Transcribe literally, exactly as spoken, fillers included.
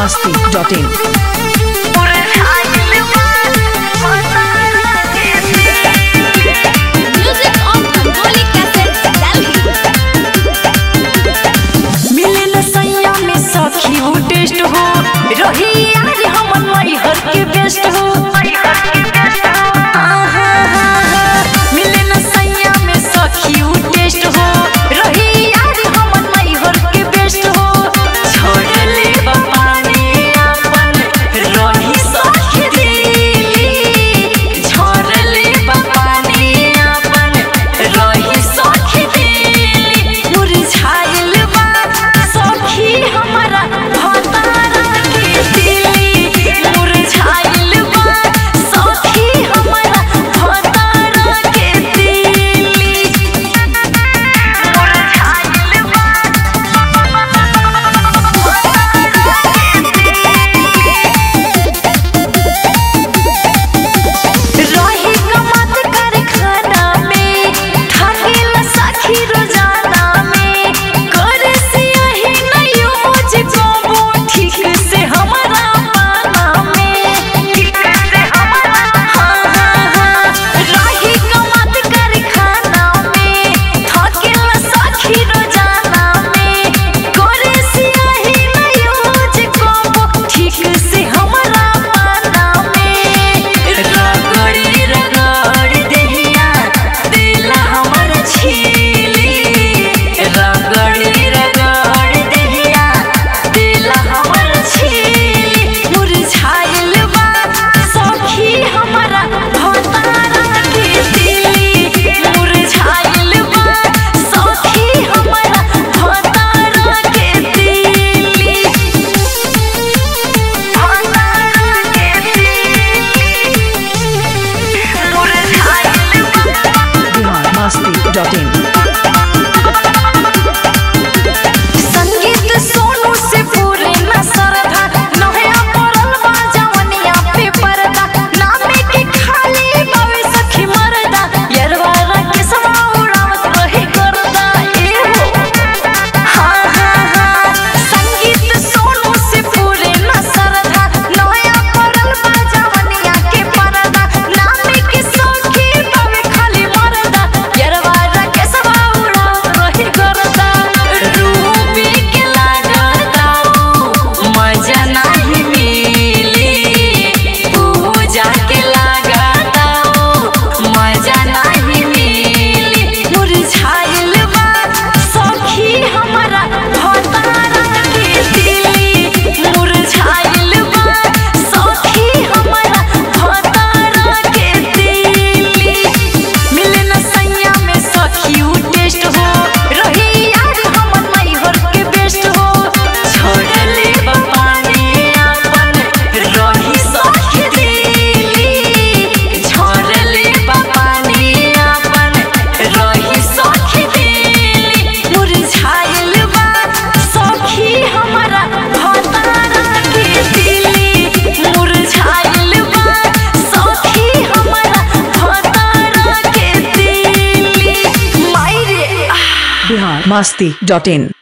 masti dot in. Test हो रही यार हमन मई हर के बेस्ट हो मिले न सैया में सखी उ टेस्ट हो रही यार हमन मई हर के बेस्ट हो छोड़ ले पानी अपन रही सखी दिली छोड़ ले पानी अपन रही सखी दिली मुरझाइल बा सखी हमारा dot in. संगीत सोनू से पूरे न सरधा नया पड़ल बा जवनिया पे पर्दा नामे के खाली बावे सखी मरदा यरवा के सवा उड़ावत रही करदा ए हो हां हां हां संगीत सोनू से पूरे न सरधा नया पड़ल बा जवनिया के पर्दा नामे के सखी बावे खाली मरदा यरवा masti dot in.